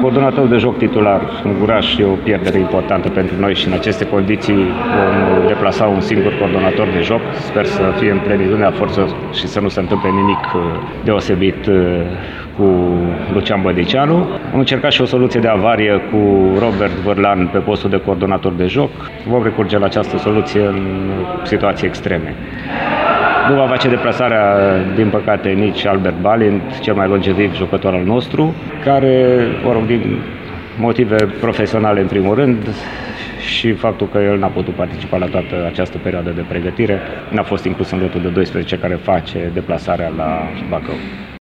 Coordonatorul de joc titular, Unguraș, e o pierdere importantă pentru noi și în aceste condiții vom deplasa un singur coordonator de joc. Sper să fie în plenitudinea forțelor și să nu se întâmple nimic deosebit cu Lucian Bădicianu. Am încercat și o soluție de avarie cu Robert Vârlan pe postul de coordonator de joc. Vom recurge la această soluție în situații extreme. Nu va face deplasarea, din păcate, nici Albert Balint, cel mai longeviv jucător al nostru, care, din motive profesionale în primul rând, și faptul că el n-a putut participa la toată această perioadă de pregătire, n-a fost inclus în lotul de 12 care face deplasarea la Bacău.